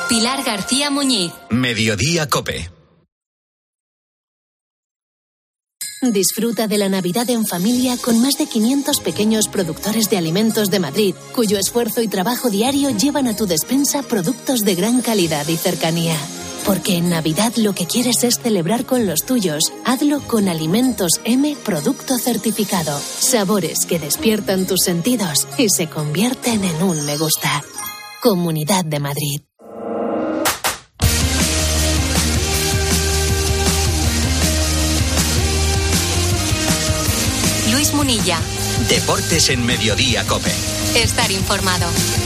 Pilar García Muñiz. Mediodía COPE. Disfruta de la Navidad en familia con más de 500 pequeños productores de alimentos de Madrid, cuyo esfuerzo y trabajo diario llevan a tu despensa productos de gran calidad y cercanía. Porque en Navidad lo que quieres es celebrar con los tuyos. Hazlo con Alimentos M Producto Certificado. Sabores que despiertan tus sentidos y se convierten en un me gusta. Comunidad de Madrid. Luis Munilla. Deportes en Mediodía COPE. Estar informado.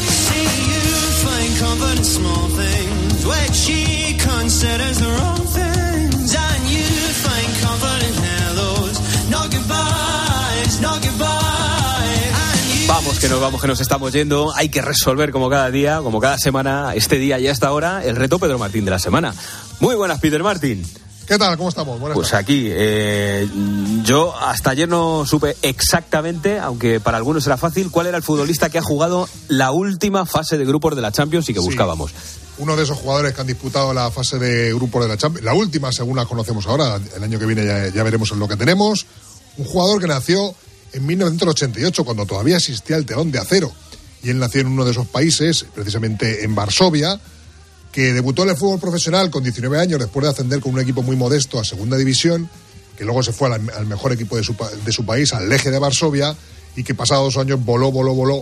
Vamos, que nos estamos yendo. Hay que resolver como cada día, como cada semana, este día y hasta ahora, el reto Pedro Martín de la semana. Muy buenas, Peter Martín. ¿Qué tal? ¿Cómo estamos? Buenas pues tardes. Aquí, yo hasta ayer no supe exactamente, aunque para algunos era fácil, cuál era el futbolista que ha jugado la última fase de grupos de la Champions y que buscábamos. Uno de esos jugadores que han disputado la fase de grupos de la Champions, la última según la conocemos ahora, el año que viene ya veremos en lo que tenemos. Un jugador que nació en 1988, cuando todavía existía el telón de acero. Y él nació en uno de esos países, precisamente en Varsovia, que debutó en el fútbol profesional con 19 años después de ascender con un equipo muy modesto a segunda división, que luego se fue al mejor equipo de su país, al Legia de Varsovia, y que pasados 2 años voló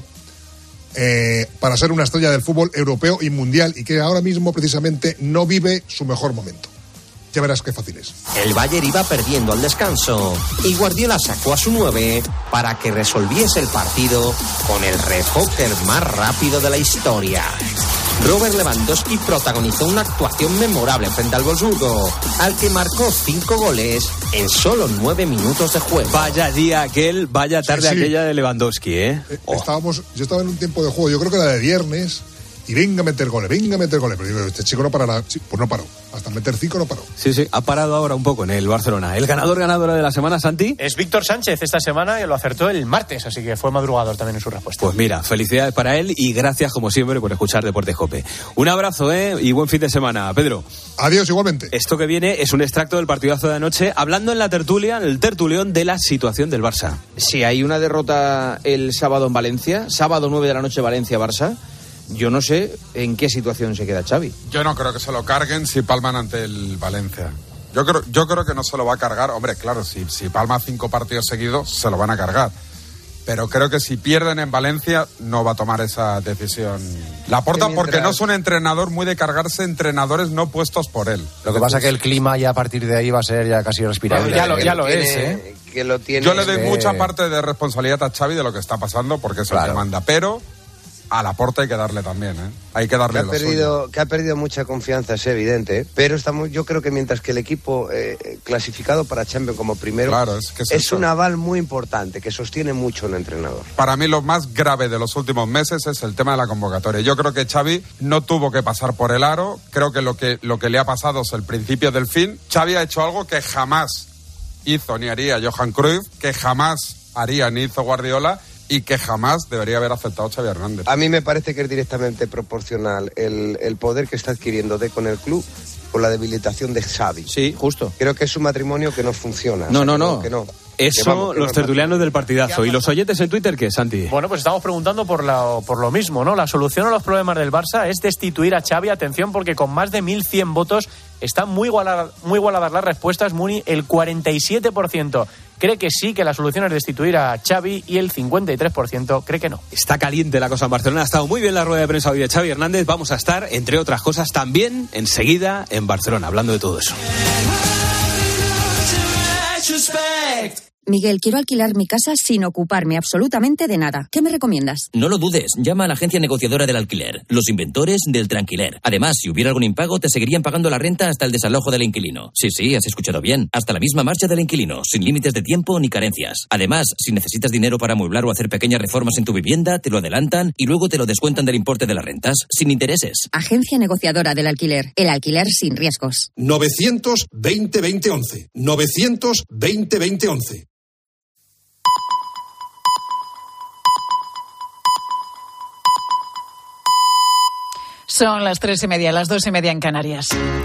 para ser una estrella del fútbol europeo y mundial, y que ahora mismo precisamente no vive su mejor momento. Ya verás qué fácil es. El Bayern iba perdiendo al descanso y Guardiola sacó a su 9 para que resolviese el partido con el refoker más rápido de la historia. Robert Lewandowski protagonizó una actuación memorable frente al Wolfsburgo, al que marcó 5 goles en solo 9 minutos de juego. Vaya día aquel, vaya tarde aquella de Lewandowski, ¿eh? Yo estaba en un tiempo de juego, yo creo que era de viernes, y venga a meter goles. Pero digo, este chico no parará. Sí, pues no paró. Hasta meter 5 no paró. Sí, ha parado ahora un poco en el Barcelona. ¿El ganadora de la semana, Santi? Es Víctor Sánchez esta semana y lo acertó el martes, así que fue madrugador también en su respuesta. Pues mira, felicidades para él y gracias como siempre por escuchar Deportes COPE. Un abrazo, y buen fin de semana, Pedro. Adiós, igualmente. Esto que viene es un extracto del partidazo de anoche, hablando en la tertulia, en el tertulión, de la situación del Barça. Si hay una derrota el sábado en Valencia, sábado 9 de la noche Valencia-Barça, yo no sé en qué situación se queda Xavi. Yo no creo que se lo carguen si palman ante el Valencia. Yo creo que no se lo va a cargar. Hombre, claro, si palma 5 partidos seguidos, se lo van a cargar. Pero creo que si pierden en Valencia, no va a tomar esa decisión Laporta, porque no es un entrenador muy de cargarse entrenadores no puestos por él. Lo que pasa es que el clima ya a partir de ahí va a ser ya casi respirable. Ya lo es, ¿eh? Que lo tiene. Yo le doy mucha parte de responsabilidad a Xavi de lo que está pasando, porque es el que manda, pero a Laporta hay que darle también, hay que darle que ha perdido mucha confianza, es evidente, pero yo creo que mientras que el equipo clasificado para Champions como primero, claro, es un aval muy importante que sostiene mucho el entrenador. Para mí lo más grave de los últimos meses es el tema de la convocatoria. Yo creo que Xavi no tuvo que pasar por el aro, creo que lo que le ha pasado es el principio del fin. Xavi ha hecho algo que jamás hizo ni haría Johan Cruyff, que jamás haría ni hizo Guardiola, y que jamás debería haber aceptado Xavi Hernández. A mí me parece que es directamente proporcional el poder que está adquiriendo con el club con la debilitación de Xavi. Sí, justo. Creo que es un matrimonio que no funciona. No. Eso, los tertulianos del partidazo. ¿Y los oyentes en Twitter qué, Santi? Bueno, pues estamos preguntando por lo mismo, ¿no? La solución a los problemas del Barça es destituir a Xavi. Atención, porque con más de 1.100 votos están muy igualadas las respuestas. Muni, el 47% cree que sí, que la solución es destituir a Xavi, y el 53% cree que no. Está caliente la cosa en Barcelona. Ha estado muy bien la rueda de prensa hoy de Xavi Hernández. Vamos a estar, entre otras cosas, también enseguida en Barcelona, hablando de todo eso. Miguel, quiero alquilar mi casa sin ocuparme absolutamente de nada. ¿Qué me recomiendas? No lo dudes, llama a la agencia negociadora del alquiler, los inventores del Tranquiler. Además, si hubiera algún impago, te seguirían pagando la renta hasta el desalojo del inquilino. Sí, has escuchado bien, hasta la misma marcha del inquilino, sin límites de tiempo ni carencias. Además, si necesitas dinero para amueblar o hacer pequeñas reformas en tu vivienda, te lo adelantan y luego te lo descuentan del importe de las rentas, sin intereses. Agencia negociadora del alquiler, el alquiler sin riesgos. 920-2011. 920-2011. Son las 3:30, las 2:30 en Canarias.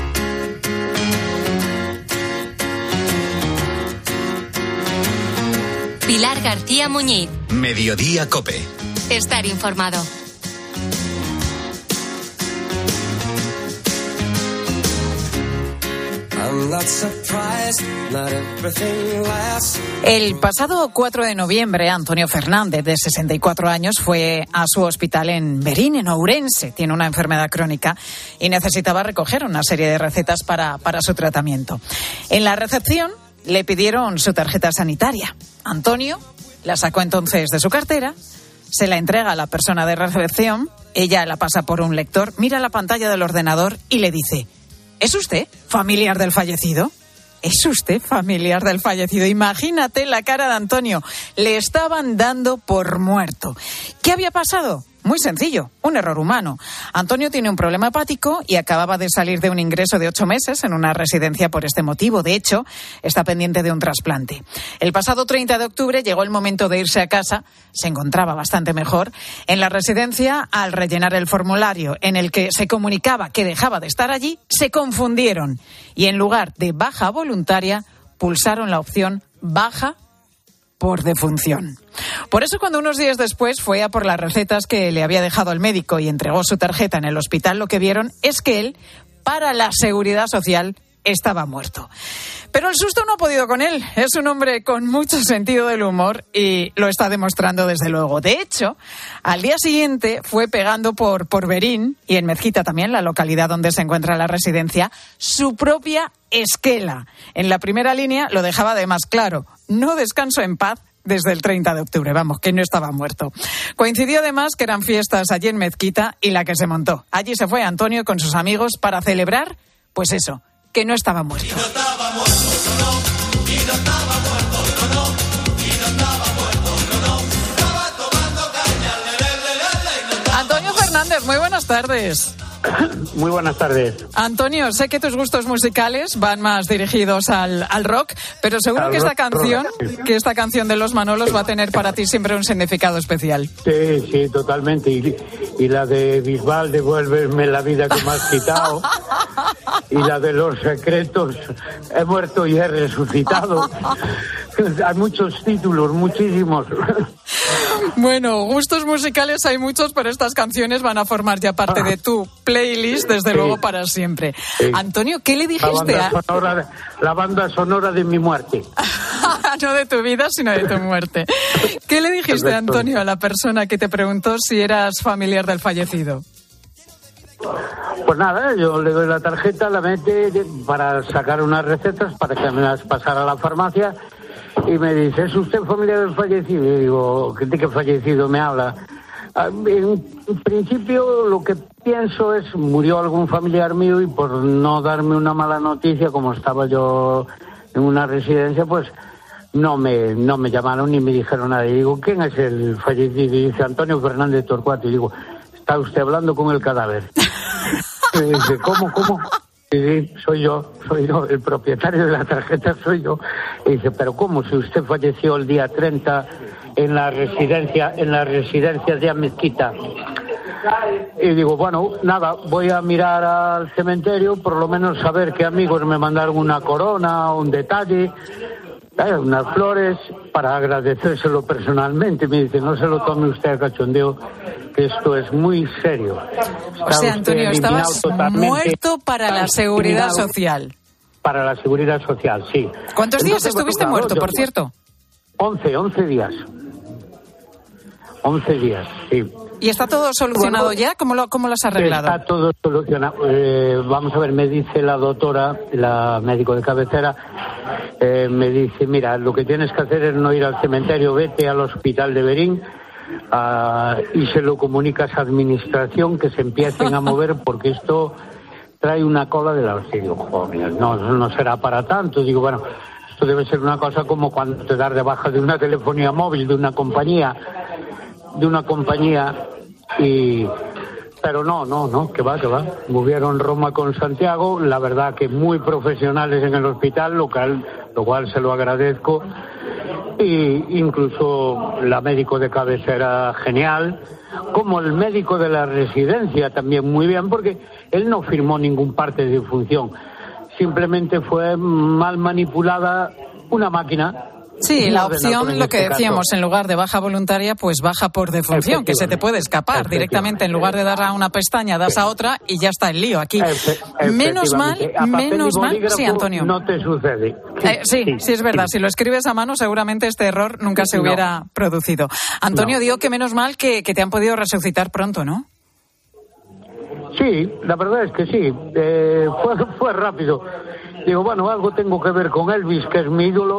Pilar García Muñiz. Mediodía COPE. Estar informado. El pasado 4 de noviembre, Antonio Fernández, de 64 años, fue a su hospital en Verín, en Ourense. Tiene una enfermedad crónica y necesitaba recoger una serie de recetas para su tratamiento. En la recepción le pidieron su tarjeta sanitaria. Antonio la sacó entonces de su cartera, se la entrega a la persona de recepción, ella la pasa por un lector, mira la pantalla del ordenador y le dice: ¿es usted familiar del fallecido? ¿Es usted familiar del fallecido? Imagínate la cara de Antonio. Le estaban dando por muerto. ¿Qué había pasado? Muy sencillo, un error humano. Antonio tiene un problema hepático y acababa de salir de un ingreso de 8 meses en una residencia por este motivo. De hecho, está pendiente de un trasplante. El pasado 30 de octubre llegó el momento de irse a casa. Se encontraba bastante mejor. En la residencia, al rellenar el formulario en el que se comunicaba que dejaba de estar allí, se confundieron. Y en lugar de baja voluntaria, pulsaron la opción baja por defunción. Por eso, cuando unos días después fue a por las recetas que le había dejado el médico y entregó su tarjeta en el hospital, lo que vieron es que él, para la Seguridad Social, estaba muerto. Pero el susto no ha podido con él. Es un hombre con mucho sentido del humor y lo está demostrando desde luego. De hecho, al día siguiente fue pegando por Verín y en Mezquita también, la localidad donde se encuentra la residencia, su propia esquela. En la primera línea lo dejaba además claro: no descanso en paz desde el 30 de octubre, vamos, que no estaba muerto. Coincidió además que eran fiestas allí en Mezquita y la que se montó. Allí se fue Antonio con sus amigos para celebrar, pues eso, que no estaba muerto. Antonio Fernández, muy buenas tardes. Muy buenas tardes. Antonio, sé que tus gustos musicales van más dirigidos al rock, pero seguro que esta canción de Los Manolos va a tener para ti siempre un significado especial. Sí, totalmente. Y la de Bisbal, Devuélveme la vida que me has quitado. Y la de Los Secretos, he muerto y he resucitado. Hay muchos títulos, muchísimos. Bueno, gustos musicales hay muchos, pero estas canciones van a formar ya parte de tu playlist, desde luego, para siempre. Sí. Antonio, ¿qué le dijiste la banda sonora de mi muerte. No de tu vida, sino de tu muerte. ¿Qué le dijiste, Antonio, a la persona que te preguntó si eras familiar del fallecido? Pues nada, yo le doy la tarjeta, la mete para sacar unas recetas para que me las pasara a la farmacia. Y me dice: ¿es usted familiar del fallecido? Y digo: ¿de qué fallecido me habla? En principio lo que pienso es: murió algún familiar mío y por no darme una mala noticia, como estaba yo en una residencia, pues no me llamaron ni me dijeron nada. Y digo: ¿quién es el fallecido? Y dice: Antonio Fernández Torcuato. Y digo: ¿está usted hablando con el cadáver? Y dice: ¿Cómo? Sí, soy yo, el propietario de la tarjeta soy yo. Y dice: ¿pero cómo? Si usted falleció el día 30 en la residencia de Mezquita. Y digo: bueno, nada, voy a mirar al cementerio, por lo menos saber qué amigos me mandaron una corona, un detalle, unas flores, para agradecérselo personalmente. Me dice: no se lo tome usted a cachondeo, que esto es muy serio. O sea, Antonio, estabas muerto para la Seguridad Social. Para la Seguridad Social, sí. ¿Cuántos días estuviste muerto, por cierto? 11 días. 11 días, sí. ¿Y está todo solucionado ya? ¿Cómo lo has arreglado? Está todo solucionado. Vamos a ver, me dice la doctora, la médico de cabecera, me dice: mira, lo que tienes que hacer es no ir al cementerio, vete al hospital de Verín y se lo comunicas a administración, que se empiecen a mover, porque esto trae una cola de la hostia. Digo: joder, no será para tanto. Digo: bueno, esto debe ser una cosa como cuando te das de baja de una telefonía móvil, de una compañía, pero no, que va. Movieron Roma con Santiago, la verdad que muy profesionales en el hospital, lo cual se lo agradezco. Y incluso la médico de cabecera genial, como el médico de la residencia también muy bien, porque él no firmó ningún parte de función. Simplemente fue mal manipulada una máquina. Sí, la opción, lo que decíamos, en lugar de baja voluntaria, pues baja por defunción, que se te puede escapar directamente. En lugar de dar a una pestaña, das a otra y ya está el lío aquí. Menos mal, sí, Antonio. No te sucede. Sí, es verdad. Si lo escribes a mano, seguramente este error nunca se hubiera producido. Antonio, digo que menos mal que te han podido resucitar pronto, ¿no? Sí, la verdad es que sí. Fue rápido. Digo, bueno, algo tengo que ver con Elvis, que es mi ídolo.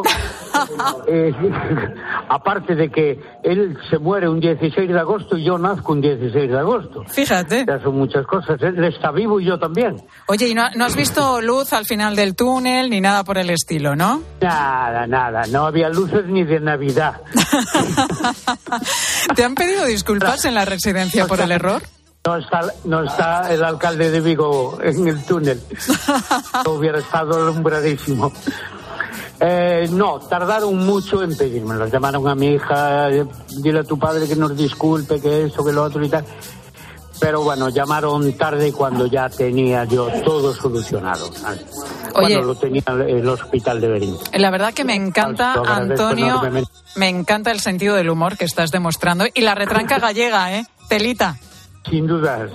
Aparte de que él se muere un 16 de agosto y yo nazco un 16 de agosto. Fíjate. Ya son muchas cosas. Él está vivo y yo también. Oye, ¿y no has visto luz al final del túnel ni nada por el estilo, no? Nada. No había luces ni de Navidad. ¿Te han pedido disculpas en la residencia por el error? No está el alcalde de Vigo en el túnel. Hubiera estado alumbradísimo. No, tardaron mucho en pedírmelo. Llamaron a mi hija, dile a tu padre que nos disculpe, que esto, que lo otro y tal. Pero bueno, llamaron tarde cuando ya tenía yo todo solucionado. Oye, cuando lo tenía el hospital de Berín. La verdad que me encanta, Antonio, me encanta el sentido del humor que estás demostrando. Y la retranca gallega, telita. Sin duda.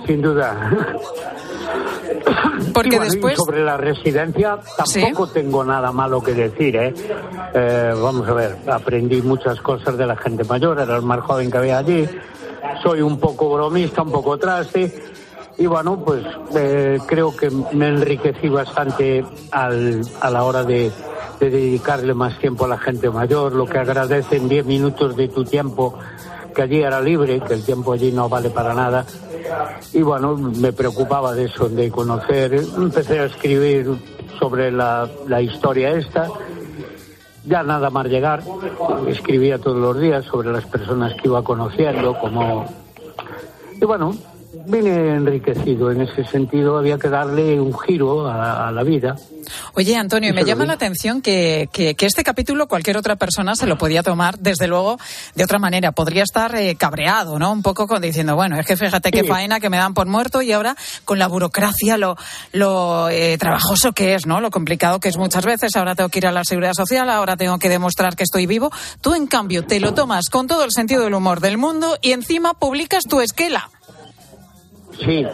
Porque bueno, después... sobre la residencia tampoco tengo nada malo que decir, vamos a ver, aprendí muchas cosas de la gente mayor, era el más joven que había allí, soy un poco bromista, un poco traste, y bueno, pues creo que me enriquecí bastante a la hora de dedicarle más tiempo a la gente mayor, lo que agradecen 10 minutos de tu tiempo, que allí era libre, que el tiempo allí no vale para nada. Y bueno, me preocupaba de eso, de conocer. Empecé a escribir sobre la historia esta. Ya nada más llegar, escribía todos los días sobre las personas que iba conociendo, y bueno, vine enriquecido. En ese sentido había que darle un giro a la vida. Oye, Antonio, me llama la atención que este capítulo cualquier otra persona se lo podía tomar, desde luego, de otra manera. Podría estar cabreado, ¿no? Un poco diciendo, bueno, es que fíjate qué faena que me dan por muerto, y ahora con la burocracia, lo trabajoso que es, ¿no? Lo complicado que es muchas veces. Ahora tengo que ir a la Seguridad Social, ahora tengo que demostrar que estoy vivo. Tú, en cambio, te lo tomas con todo el sentido del humor del mundo y encima publicas tu esquela. Sí.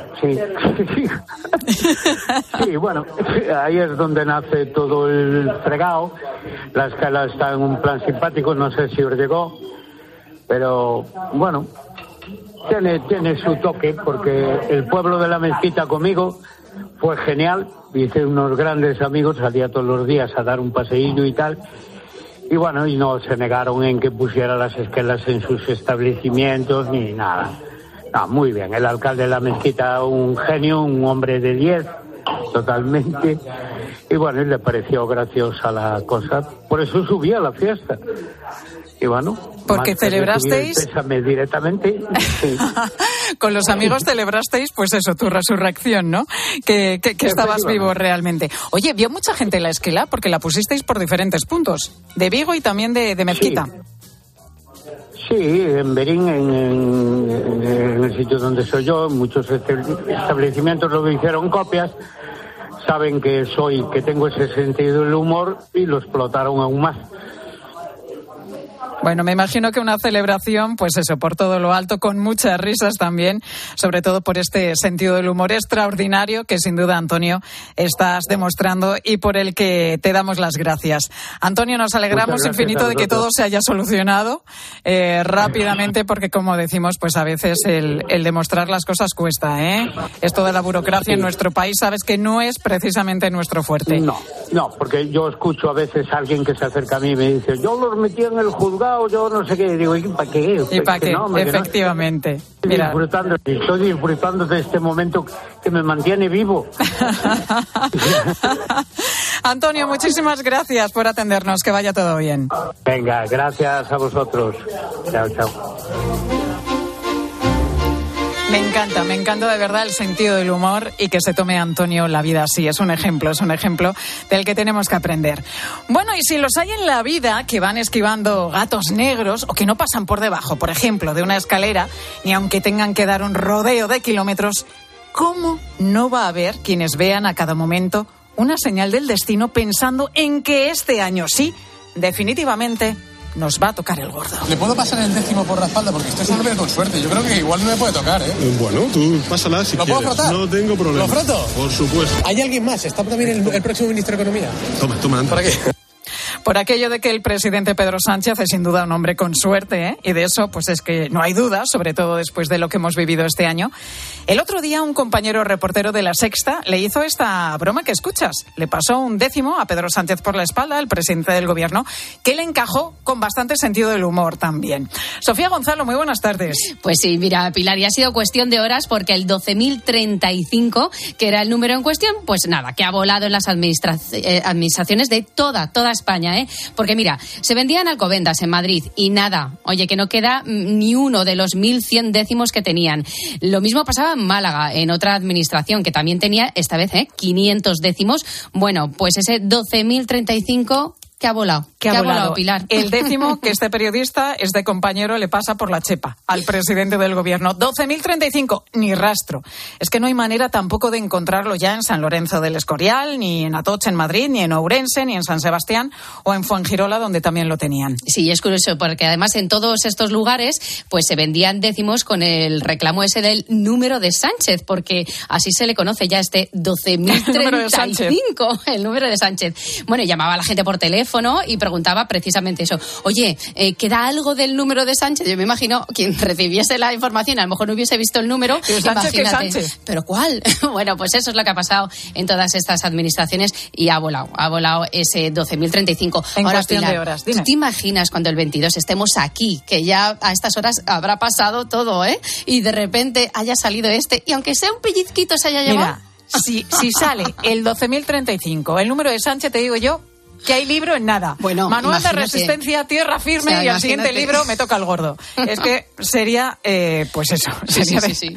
Sí, bueno, ahí es donde nace todo el fregado. La escala está en un plan simpático, no sé si os llegó, pero bueno, tiene su toque, porque el pueblo de la Mezquita conmigo fue genial. Hice unos grandes amigos, salía todos los días a dar un paseillo y tal. Y bueno, y no se negaron en que pusiera las esquelas en sus establecimientos ni nada. No, muy bien, el alcalde de la Mezquita, un genio, un hombre de 10, totalmente. Y bueno, le pareció graciosa la cosa, por eso subí a la fiesta. Y bueno, porque celebrasteis. Pésame directamente. Sí. Con los amigos celebrasteis, pues eso, tu resurrección, ¿no? Que estabas vivo realmente. Oye, ¿vio mucha gente la esquela? Porque la pusisteis por diferentes puntos, de Vigo y también de Mezquita. Sí, en Berín, en el sitio donde soy yo, muchos establecimientos lo hicieron copias, saben que tengo ese sentido del humor y lo explotaron aún más. Bueno, me imagino que una celebración, pues eso, por todo lo alto, con muchas risas también, sobre todo por este sentido del humor extraordinario que sin duda, Antonio, estás demostrando y por el que te damos las gracias. Antonio, nos alegramos infinito de que todo se haya solucionado rápidamente, porque como decimos, pues a veces el demostrar las cosas cuesta, Esto de la burocracia en nuestro país, sabes que no es precisamente nuestro fuerte. No, porque yo escucho a veces a alguien que se acerca a mí y me dice, yo los metí en el juzgado, yo no sé qué, digo, ¿y para qué? ¿Y para qué? No, efectivamente. Mira. Estoy disfrutando de este momento que me mantiene vivo. Antonio, muchísimas gracias por atendernos, que vaya todo bien. Venga, gracias a vosotros. Chao. Me encanta de verdad el sentido del humor y que se tome Antonio la vida así. Es un ejemplo del que tenemos que aprender. Bueno, y si los hay en la vida que van esquivando gatos negros o que no pasan por debajo, por ejemplo, de una escalera, ni aunque tengan que dar un rodeo de kilómetros, ¿cómo no va a haber quienes vean a cada momento una señal del destino pensando en que este año sí, definitivamente, nos va a tocar el gordo? ¿Le puedo pasar el décimo por la espalda? Porque usted solo ve con suerte. Yo creo que igual no me puede tocar, ¿eh? Bueno, tú pásala si quieres. ¿Lo puedo frotar? No tengo problema. ¿Lo froto? Por supuesto. ¿Hay alguien más? ¿Está también el próximo ministro de Economía? Toma, anda. ¿Para qué? Por aquello de que el presidente Pedro Sánchez es sin duda un hombre con suerte, ¿eh? Y de eso pues es que no hay duda, sobre todo después de lo que hemos vivido este año. El otro día un compañero reportero de La Sexta le hizo esta broma que escuchas. Le pasó un décimo a Pedro Sánchez por la espalda, el presidente del gobierno, que le encajó con bastante sentido del humor también. Sofía Gonzalo, muy buenas tardes. Pues sí, mira, Pilar, y ha sido cuestión de horas porque el 12.035, que era el número en cuestión, pues nada, que ha volado en las administraciones de toda España, ¿eh? Porque mira, se vendían Alcobendas en Madrid y nada, oye, que no queda ni uno de los 1.100 décimos que tenían. Lo mismo pasaba en Málaga, en otra administración que también tenía, esta vez, 500 décimos. Bueno, pues ese 12.035... ¿Qué ha volado? ¿Qué ha volado, Pilar? El décimo que este periodista, este compañero, le pasa por la chepa al presidente del gobierno. 12.035, ni rastro. Es que no hay manera tampoco de encontrarlo ya en San Lorenzo del Escorial, ni en Atocha en Madrid, ni en Ourense, ni en San Sebastián o en Fuengirola, donde también lo tenían. Sí, es curioso, porque además en todos estos lugares pues se vendían décimos con el reclamo ese del número de Sánchez, porque así se le conoce ya este 12.035, el número de Sánchez. Bueno, llamaba a la gente por teléfono y preguntaba precisamente eso. Oye, ¿queda algo del número de Sánchez? Yo me imagino quien recibiese la información, a lo mejor no hubiese visto el número. ¿Pero Sánchez qué Sánchez? ¿Pero cuál? Bueno, pues eso es lo que ha pasado en todas estas administraciones y ha volado ese 12.035. En Ahora, cuestión Pilar, de horas. Dime. ¿Tú te imaginas cuando el 22 estemos aquí, que ya a estas horas habrá pasado todo, y de repente haya salido y aunque sea un pellizquito se haya llevado? Mira, si sale el 12.035, el número de Sánchez, te digo yo que hay libro en nada. Bueno, Manual imagínate. de resistencia, tierra firme, O sea, y al siguiente imagínate. libro me toca el gordo. Es que sería, pues eso. Sí.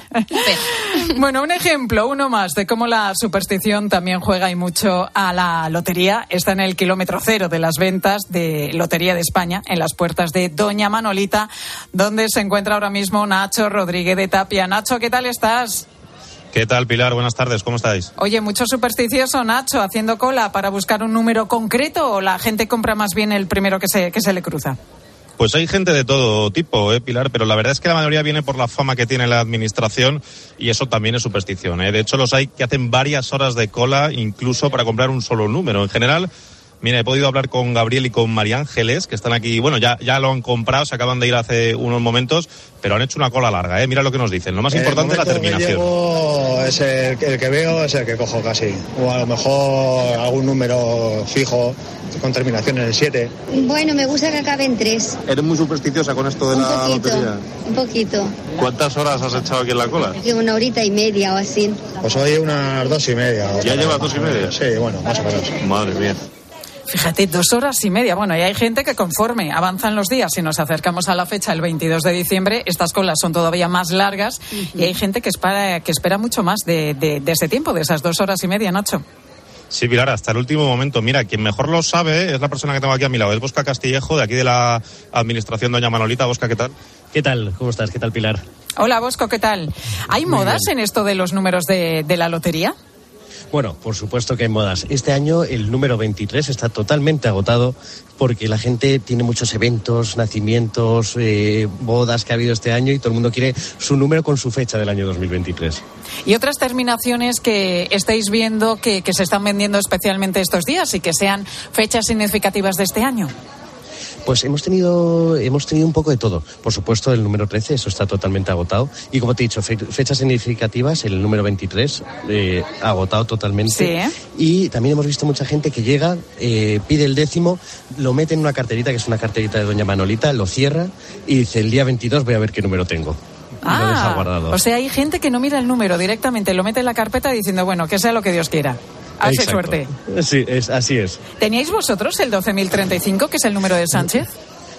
Bueno, un ejemplo, uno más, de cómo la superstición también juega y mucho a la lotería. Está en el kilómetro cero de las ventas de Lotería de España, en las puertas de Doña Manolita, donde se encuentra ahora mismo Nacho Rodríguez de Tapia. Nacho, ¿qué tal estás? ¿Qué tal, Pilar? Buenas tardes, ¿cómo estáis? Oye, mucho supersticioso, Nacho, haciendo cola para buscar un número concreto, o la gente compra más bien el primero que se le cruza. Pues hay gente de todo tipo, Pilar, pero la verdad es que la mayoría viene por la fama que tiene la administración y eso también es superstición, De hecho, los hay que hacen varias horas de cola incluso para comprar un solo número. En general, mira, he podido hablar con Gabriel y con María Ángeles, que están aquí, bueno, ya lo han comprado, se acaban de ir hace unos momentos, pero han hecho una cola larga, Mira lo que nos dicen. Lo más importante es la terminación. El momento que llego es el que veo, es el que cojo casi. O a lo mejor algún número fijo con terminación en el 7. Bueno, me gusta que acabe en 3. ¿Eres muy supersticiosa con esto de la lotería? Un poquito. ¿Cuántas horas has echado aquí en la cola? Una horita y media o así. Pues hoy unas 2:30. ¿Ya llevas 2:30? Sí, bueno, más o menos. Madre mía. Fíjate, 2 horas y media. Bueno, y hay gente que conforme avanzan los días y nos acercamos a la fecha, el 22 de diciembre, estas colas son todavía más largas y hay gente que espera mucho más de ese tiempo, de esas 2 horas y media, Nacho. Sí, Pilar, hasta el último momento. Mira, quien mejor lo sabe es la persona que tengo aquí a mi lado, es Bosca Castillejo, de aquí de la Administración Doña Manolita. Bosca, ¿qué tal? ¿Qué tal? ¿Cómo estás? ¿Qué tal, Pilar? Hola, Bosco, ¿qué tal? ¿Hay modas en esto de los números de la lotería? Bueno, por supuesto que hay modas. Este año el número 23 está totalmente agotado porque la gente tiene muchos eventos, nacimientos, bodas que ha habido este año y todo el mundo quiere su número con su fecha del año 2023. ¿Y otras terminaciones que estáis viendo que se están vendiendo especialmente estos días y que sean fechas significativas de este año? Pues hemos tenido un poco de todo. Por supuesto, el número 13, eso está totalmente agotado. Y como te he dicho, fechas significativas, el número 23, agotado totalmente. Sí. Y también hemos visto mucha gente que llega, pide el décimo, lo mete en una carterita, que es una carterita de Doña Manolita, lo cierra y dice, el día 22 voy a ver qué número tengo. Y lo deja guardado. O sea, hay gente que no mira el número directamente, lo mete en la carpeta diciendo, bueno, que sea lo que Dios quiera. Hace suerte. Sí, así es. ¿Teníais vosotros el 12.035, que es el número de Sánchez?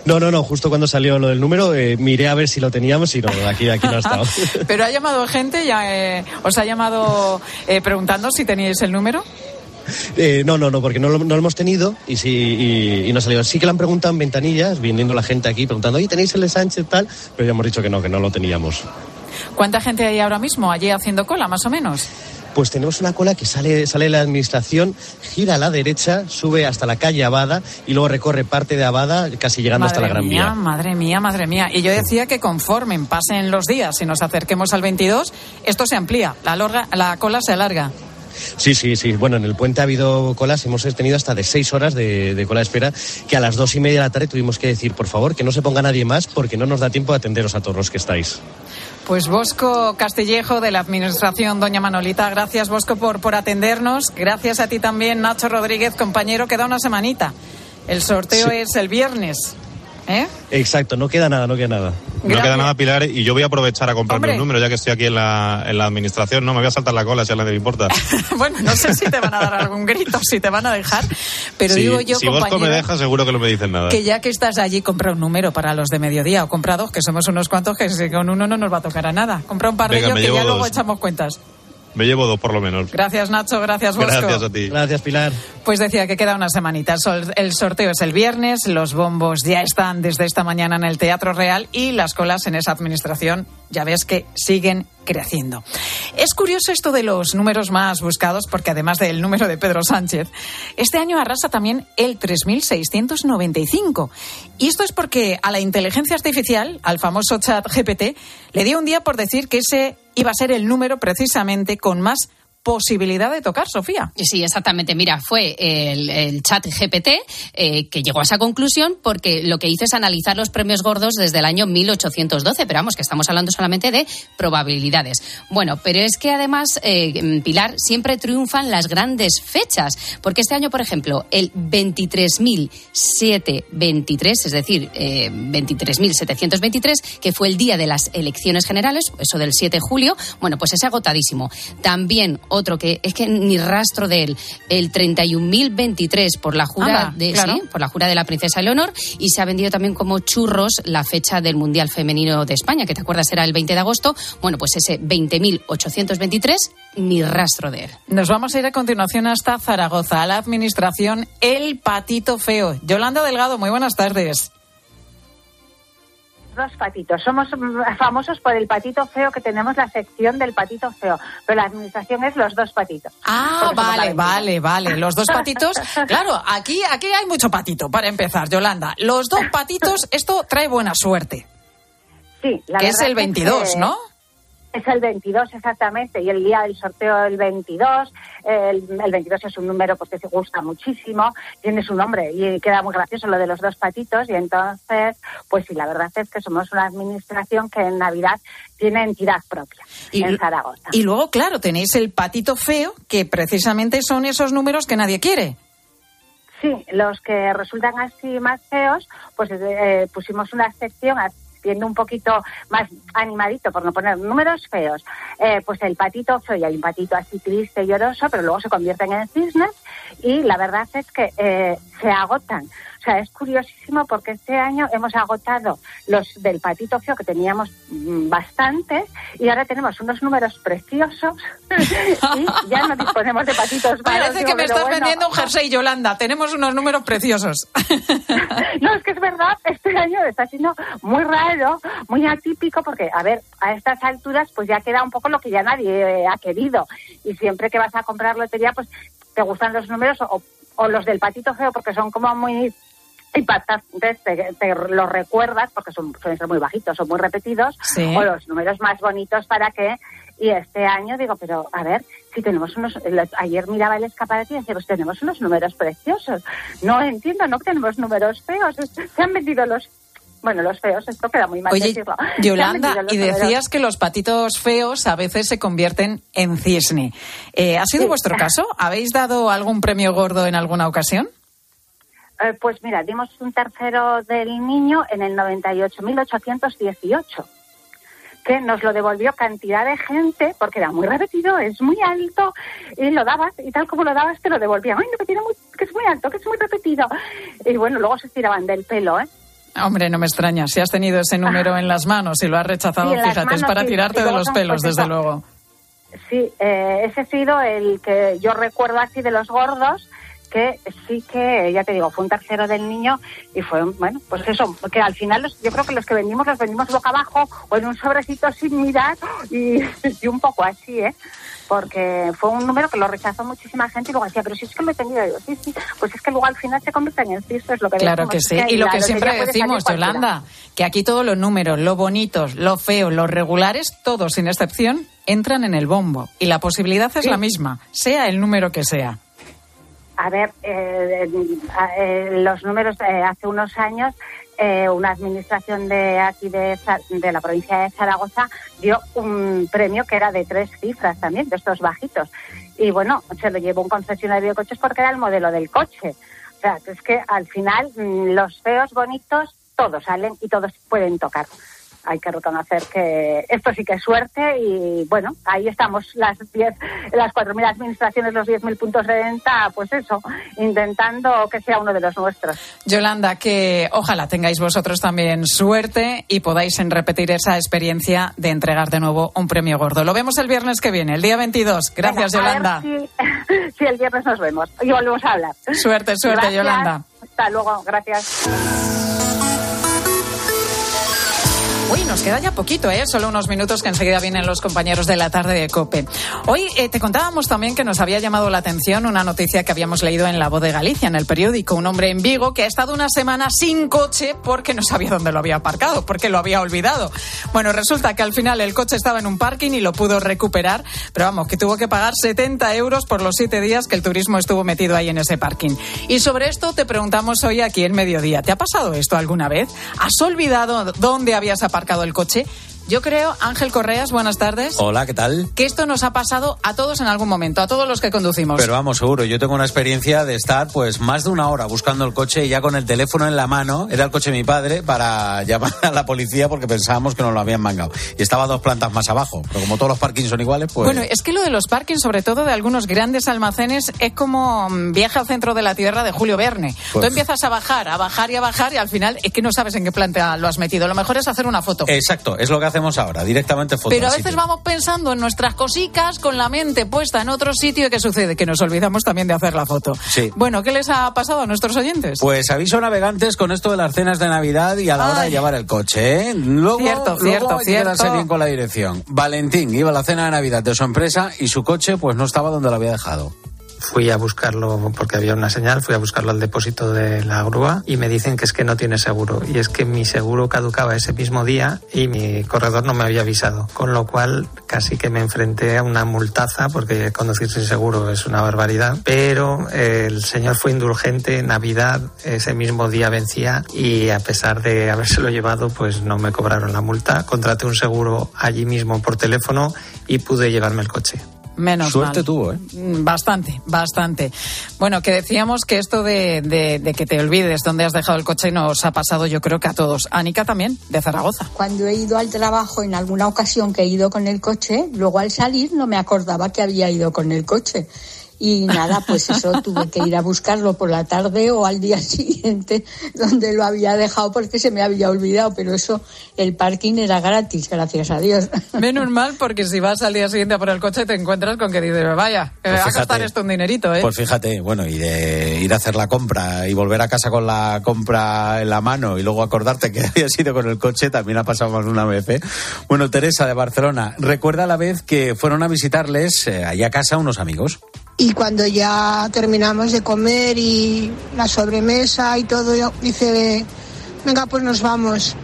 No, justo cuando salió lo del número, miré a ver si lo teníamos y no, aquí no ha estado. Pero ha llamado gente, ya os ha llamado preguntando si teníais el número. No, porque no lo hemos tenido y no ha salido. Sí que le han preguntado en ventanillas, viniendo la gente aquí preguntando, oye, ¿tenéis el de Sánchez tal? Pero ya hemos dicho que no lo teníamos. ¿Cuánta gente hay ahora mismo allí haciendo cola, más o menos? Pues tenemos una cola que sale de la administración, gira a la derecha, sube hasta la calle Abada y luego recorre parte de Abada, casi llegando hasta la Gran Vía. Madre mía. Y yo decía que conforme pasen los días y nos acerquemos al 22, esto se amplía, la cola se alarga. Sí. Bueno, en el puente ha habido colas, hemos tenido hasta de 6 horas de cola de espera, que a las 2:30 de la tarde tuvimos que decir, por favor, que no se ponga nadie más porque no nos da tiempo de atenderos a todos los que estáis. Pues Bosco Castillejo, de la Administración Doña Manolita, gracias Bosco por atendernos. Gracias a ti también, Nacho Rodríguez, compañero, queda una semanita. El sorteo es el viernes. Exacto, no queda nada. Gracias. No queda nada, Pilar, y yo voy a aprovechar a comprarme un número, ya que estoy aquí en la administración. No me voy a saltar la cola si a nadie le importa. Bueno, no sé si te van a dar algún grito, si te van a dejar, pero digo yo, si Bosco me deja, seguro que no me dicen nada. Que ya que estás allí, compra un número para los de mediodía, o compra 2, que somos unos cuantos, que con uno no nos va a tocar a nada. Compra un par de ellos, que ya luego echamos cuentas. Me llevo 2 por lo menos. Gracias, Nacho, gracias, Bosco. Gracias a ti. Gracias, Pilar. Pues decía que queda una semanita. El sorteo es el viernes, los bombos ya están desde esta mañana en el Teatro Real y las colas en esa administración, ya ves que siguen creciendo. Es curioso esto de los números más buscados, porque además del número de Pedro Sánchez, este año arrasa también el 3.695. Y esto es porque a la inteligencia artificial, al famoso chat GPT, le dio un día por decir que ese iba a ser el número precisamente con más posibilidad de tocar, Sofía. Sí, exactamente. Mira, fue el chat GPT que llegó a esa conclusión porque lo que hizo es analizar los premios gordos desde el año 1812, pero vamos, que estamos hablando solamente de probabilidades. Bueno, pero es que además, Pilar, siempre triunfan las grandes fechas, porque este año, por ejemplo, el 23.723, es decir, 23.723, que fue el día de las elecciones generales, eso del 7 de julio, bueno, pues es agotadísimo. También otro que es que ni rastro de él, el 31.023 por la jura por la jura de la princesa Leonor, y se ha vendido también como churros la fecha del Mundial Femenino de España, que te acuerdas era el 20 de agosto. Bueno, pues ese 20.823 ni rastro de él. Nos vamos a ir a continuación hasta Zaragoza, a la administración El Patito Feo. Yolanda Delgado, muy buenas tardes. 2 patitos. Somos famosos por el patito feo, que tenemos la sección del patito feo, pero la administración es los 2 patitos. Ah, vale. Los 2 patitos. Claro, aquí hay mucho patito, para empezar, Yolanda. Los 2 patitos, esto trae buena suerte. Sí, la que verdad es el 22, ¿no? Es el 22, exactamente, y el día del sorteo el 22. El 22 es un número pues que se gusta muchísimo, tiene su nombre y queda muy gracioso lo de los 2 patitos, y entonces, pues sí, la verdad es que somos una administración que en Navidad tiene entidad propia en Zaragoza. Y luego, claro, tenéis el patito feo, que precisamente son esos números que nadie quiere. Sí, los que resultan así más feos, pues pusimos una sección viendo un poquito más animadito, por no poner números feos, pues el patito feo, y hay un patito así triste y lloroso, pero luego se convierten en cisnes, y la verdad es que se agotan. O sea, es curiosísimo porque este año hemos agotado los del patito feo, que teníamos bastantes, y ahora tenemos unos números preciosos y ya no disponemos de patitos feos. Parece que me estás vendiendo un jersey, Yolanda. Tenemos unos números preciosos. No, es que es verdad, este año está siendo muy raro, muy atípico, porque, a ver, a estas alturas pues ya queda un poco lo que ya nadie ha querido, y siempre que vas a comprar lotería pues te gustan los números o los del patito feo, porque son como muy impactantes, te los recuerdas porque suelen ser muy bajitos o muy repetidos, sí. O los números más bonitos para que, y este año digo, pero a ver, si tenemos ayer miraba el escaparate y decía, pues tenemos unos números preciosos, no entiendo, no tenemos números feos, se han vendido los feos, esto queda muy mal decirlo. Yolanda, y decías que los patitos feos a veces se convierten en cisne. ¿Ha sido vuestro caso? ¿Habéis dado algún premio gordo en alguna ocasión? Pues mira, dimos un tercero del niño en el 98.818, que nos lo devolvió cantidad de gente, porque era muy repetido, es muy alto, y lo dabas, y tal como lo dabas te lo devolvían. Ay, no, que es muy alto, que es muy repetido. Y bueno, luego se tiraban del pelo, Hombre, no me extraña. Si has tenido ese número en las manos y lo has rechazado, Sí, fíjate, es para tirarte de los pelos, pues desde luego. Sí, ese ha sido el que yo recuerdo así de los gordos, que sí que, ya te digo, fue un tercero del niño y fue, bueno, pues eso, que al final yo creo que los vendimos boca abajo o en un sobrecito sin mirar y un poco así, porque fue un número que lo rechazó muchísima gente y luego decía, pero si es que lo he tenido yo, sí, pues es que luego al final se convierte en el cisto, es lo que claro decimos, que sí, y lo que siempre decimos, Yolanda, que aquí todos los números, los bonitos, los feos, los regulares, todos sin excepción, entran en el bombo y la posibilidad es la misma, sea el número que sea. A ver, los números hace unos años una administración de aquí de la provincia de Zaragoza dio un premio que era de 3 cifras también, de estos bajitos. Y bueno, se lo llevó un concesionario de coches porque era el modelo del coche. O sea, es que al final los feos, bonitos, todos salen y todos pueden tocar. Hay que reconocer que esto sí que es suerte y bueno, ahí estamos las 4.000 administraciones, los 10.000 puntos de venta, pues eso, intentando que sea uno de los nuestros. Yolanda, que ojalá tengáis vosotros también suerte y podáis repetir esa experiencia de entregar de nuevo un premio gordo. Lo vemos el viernes que viene, el día 22. Gracias, Yolanda. A ver si el viernes nos vemos y volvemos a hablar. Suerte, gracias, Yolanda. Hasta luego, gracias. Uy, nos queda ya poquito, solo unos minutos que enseguida vienen los compañeros de la tarde de COPE. Hoy te contábamos también que nos había llamado la atención una noticia que habíamos leído en La Voz de Galicia, en el periódico. Un hombre en Vigo que ha estado una semana sin coche porque no sabía dónde lo había aparcado, porque lo había olvidado. Bueno, resulta que al final el coche estaba en un parking y lo pudo recuperar, pero vamos, que tuvo que pagar 70 euros por los 7 días que el turismo estuvo metido ahí en ese parking. Y sobre esto te preguntamos hoy aquí en Mediodía. ¿Te ha pasado esto alguna vez? ¿Has olvidado dónde habías aparcado el coche? Yo creo, Ángel Correas, buenas tardes. Hola, ¿qué tal? Que esto nos ha pasado a todos en algún momento, a todos los que conducimos. Pero vamos, seguro, yo tengo una experiencia de estar pues más de una hora buscando el coche y ya con el teléfono en la mano, era el coche de mi padre, para llamar a la policía porque pensábamos que nos lo habían mangado. Y estaba 2 plantas más abajo, pero como todos los parkings son iguales, pues... Bueno, es que lo de los parkings, sobre todo de algunos grandes almacenes, es como viaje al centro de la tierra de Julio Verne. Pues... Tú empiezas a bajar y al final es que no sabes en qué planta lo has metido. Lo mejor es hacer una foto. Exacto, es lo que hacemos ahora, directamente foto. Pero a veces vamos pensando en nuestras cositas con la mente puesta en otro sitio y ¿qué sucede? Que nos olvidamos también de hacer la foto. Sí. Bueno, ¿qué les ha pasado a nuestros oyentes? Pues aviso a navegantes con esto de las cenas de Navidad y a la hora de llevar el coche, Luego hay que quedarse bien con la dirección. Valentín iba a la cena de Navidad de su empresa y su coche pues no estaba donde lo había dejado. Fui a buscarlo porque había una señal, fui a buscarlo al depósito de la grúa y me dicen que es que no tiene seguro. Y es que mi seguro caducaba ese mismo día y mi corredor no me había avisado. Con lo cual casi que me enfrenté a una multaza porque conducir sin seguro es una barbaridad. Pero el señor fue indulgente, Navidad ese mismo día vencía y a pesar de habérselo llevado pues no me cobraron la multa. Contraté un seguro allí mismo por teléfono y pude llevarme el coche. Menos suerte mal. Tuvo, Bastante. Bueno, que decíamos que esto de que te olvides dónde has dejado el coche nos ha pasado, yo creo que a todos. Anica también, de Zaragoza. Cuando he ido al trabajo en alguna ocasión que he ido con el coche, luego al salir no me acordaba que había ido con el coche. Y nada, pues eso, tuve que ir a buscarlo por la tarde o al día siguiente donde lo había dejado porque se me había olvidado, pero eso, el parking era gratis, gracias a Dios. Menos mal, porque si vas al día siguiente a por el coche te encuentras con que dices, vaya, que me va a gastar esto un dinerito, Pues fíjate, bueno, y de ir a hacer la compra y volver a casa con la compra en la mano y luego acordarte que habías ido con el coche, también ha pasado más una vez, Bueno, Teresa de Barcelona, recuerda la vez que fueron a visitarles allá a casa unos amigos. Y cuando ya terminamos de comer y la sobremesa y todo, dice, venga, pues nos vamos.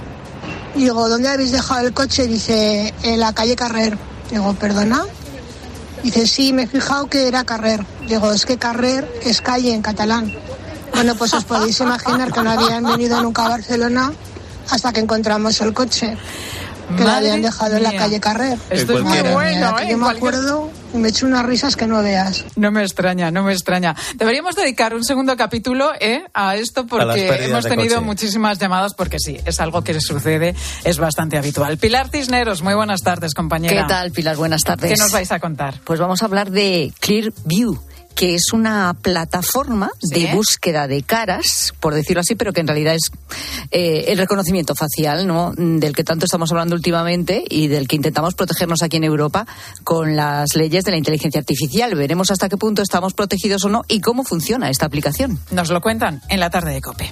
Y digo, ¿dónde habéis dejado el coche? Dice, en la calle Carrer. Digo, ¿perdona? Dice, sí, me he fijado que era Carrer. Digo, es que Carrer es calle en catalán. Bueno, pues os podéis imaginar que no habían venido nunca a Barcelona hasta que encontramos el coche. Que lo habían dejado en la calle Carrer. Esto es muy bueno, Yo me acuerdo y me echo unas risas que no veas. No me extraña. Deberíamos dedicar un segundo capítulo a esto porque hemos tenido muchísimas llamadas porque sí, es algo que sucede, es bastante habitual. Pilar Cisneros, muy buenas tardes, compañera. ¿Qué tal, Pilar? Buenas tardes. ¿Qué nos vais a contar? Pues vamos a hablar de Clearview, que es una plataforma de búsqueda de caras, por decirlo así, pero que en realidad es el reconocimiento facial, ¿no?, del que tanto estamos hablando últimamente y del que intentamos protegernos aquí en Europa con las leyes de la inteligencia artificial. Veremos hasta qué punto estamos protegidos o no y cómo funciona esta aplicación. Nos lo cuentan en la tarde de COPE.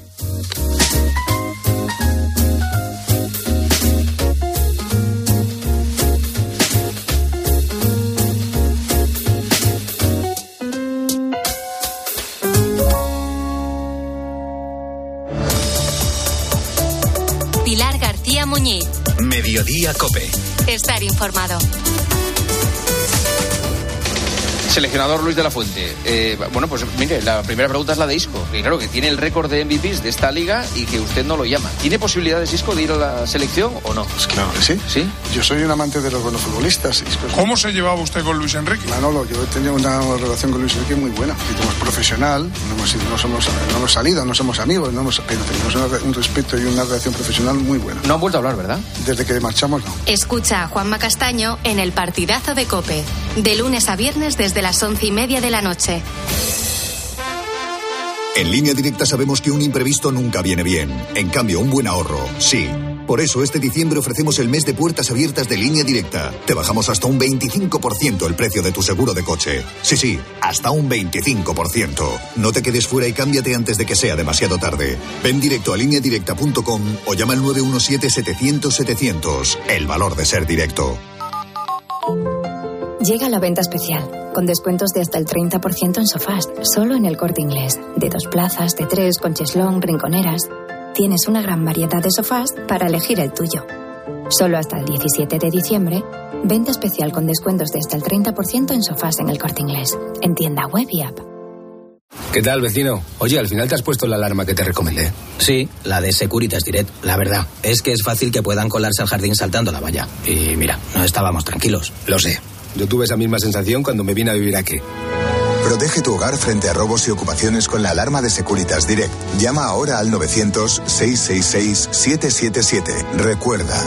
Pilar García Muñiz. Mediodía COPE. Estar informado. Seleccionador Luis de la Fuente. Bueno, pues mire, la primera pregunta es la de Isco. Que claro, que tiene el récord de MVPs de esta liga y que usted no lo llama. ¿Tiene posibilidades, Isco, de ir a la selección o no? Pues claro que sí. ¿Sí? Yo soy un amante de los buenos futbolistas. Isco. ¿Cómo se llevaba usted con Luis Enrique? Manolo, yo he tenido una relación con Luis Enrique muy buena. Somos profesional, no hemos salido, no somos amigos, pero tenemos un respeto y una relación profesional muy buena. No han vuelto a hablar, ¿verdad? Desde que marchamos, no. Escucha a Juanma Castaño en El Partidazo de COPE. De lunes a viernes desde las 11:30 de la noche. En Línea Directa sabemos que un imprevisto nunca viene bien. En cambio, un buen ahorro, sí. Por eso, este diciembre ofrecemos el mes de puertas abiertas de Línea Directa. Te bajamos hasta un 25% el precio de tu seguro de coche. Sí, hasta un 25%. No te quedes fuera y cámbiate antes de que sea demasiado tarde. Ven directo a lineadirecta.com o llama al 917-700-700. El valor de ser directo. Llega la venta especial, con descuentos de hasta el 30% en sofás, solo en El Corte Inglés. De 2 plazas, de 3, con cheslón, rinconeras. Tienes una gran variedad de sofás para elegir el tuyo. Solo hasta el 17 de diciembre, venta especial con descuentos de hasta el 30% en sofás en El Corte Inglés, en tienda web y app. ¿Qué tal, vecino? Oye, al final te has puesto la alarma que te recomendé. Sí, la de Securitas Direct. La verdad, es que es fácil que puedan colarse al jardín saltando la valla. Y mira, no estábamos tranquilos. Lo sé. Yo tuve esa misma sensación cuando me vine a vivir aquí. Protege tu hogar frente a robos y ocupaciones con la alarma de Securitas Direct. Llama ahora al 900-666-777. Recuerda,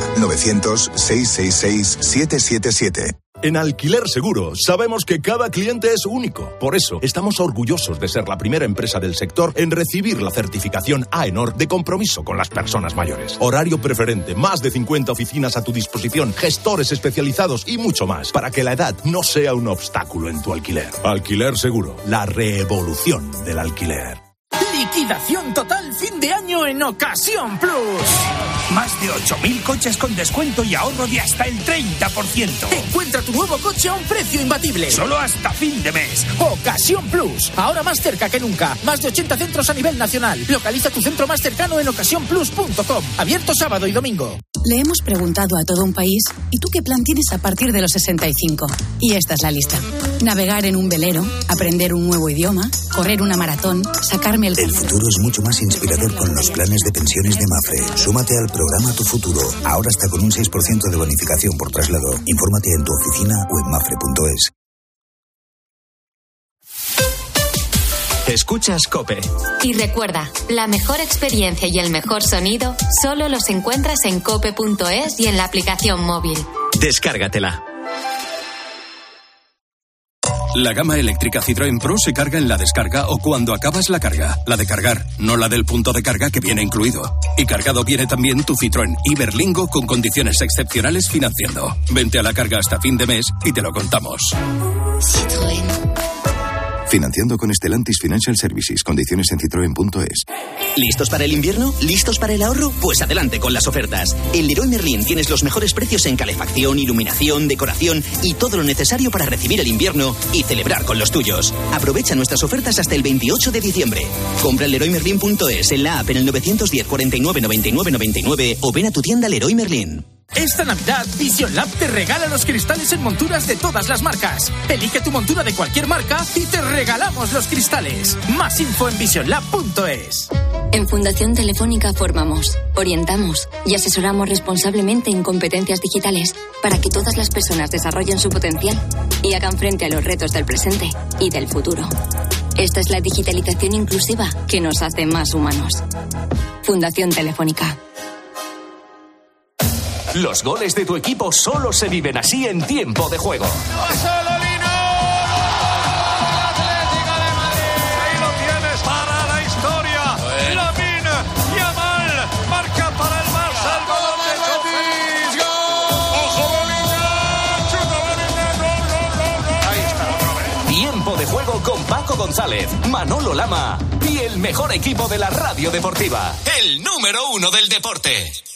900-666-777. En Alquiler Seguro sabemos que cada cliente es único. Por eso estamos orgullosos de ser la primera empresa del sector en recibir la certificación AENOR de compromiso con las personas mayores. Horario preferente, más de 50 oficinas a tu disposición, gestores especializados y mucho más para que la edad no sea un obstáculo en tu alquiler. Alquiler Seguro, la revolución del alquiler. Liquidación total fin de año en Ocasión Plus. Más de 8.000 coches con descuento y ahorro de hasta el 30%. Encuentra tu nuevo coche a un precio imbatible. Solo hasta fin de mes. Ocasión Plus. Ahora más cerca que nunca. Más de 80 centros a nivel nacional. Localiza tu centro más cercano en ocasiónplus.com. Abierto sábado y domingo. Le hemos preguntado a todo un país, ¿y tú qué plan tienes a partir de los 65? Y esta es la lista. Navegar en un velero, aprender un nuevo idioma, correr una maratón, sacarme el... El futuro es mucho más inspirador con los planes de pensiones de Mafre. Súmate al programa Tu Futuro. Ahora está con un 6% de bonificación por traslado. Infórmate en tu oficina o en mafre.es. Escuchas COPE. Y recuerda, la mejor experiencia y el mejor sonido solo los encuentras en cope.es y en la aplicación móvil. Descárgatela. La gama eléctrica Citroën Pro se carga en la descarga o cuando acabas la carga. La de cargar, no la del punto de carga que viene incluido. Y cargado viene también tu Citroën Iberlingo con condiciones excepcionales financiando. Vente a la carga hasta fin de mes y te lo contamos. Citroën. Financiando con Stellantis Financial Services. Condiciones en citroen.es. ¿Listos para el invierno? ¿Listos para el ahorro? Pues adelante con las ofertas. En Leroy Merlin tienes los mejores precios en calefacción, iluminación, decoración y todo lo necesario para recibir el invierno y celebrar con los tuyos. Aprovecha nuestras ofertas hasta el 28 de diciembre. Compra en leroymerlin.es, en la app en el 910 49 99 99 o ven a tu tienda Leroy Merlin. Esta Navidad, Vision Lab te regala los cristales en monturas de todas las marcas. Elige tu montura de cualquier marca y te regalamos los cristales. Más info en visionlab.es. En Fundación Telefónica formamos, orientamos y asesoramos responsablemente en competencias digitales para que todas las personas desarrollen su potencial y hagan frente a los retos del presente y del futuro. Esta es la digitalización inclusiva que nos hace más humanos. Fundación Telefónica. Los goles de tu equipo solo se viven así en tiempo de juego. Tiempo de Juego con Paco González, Manolo Lama y el mejor equipo de la radio deportiva. El número 1 del deporte.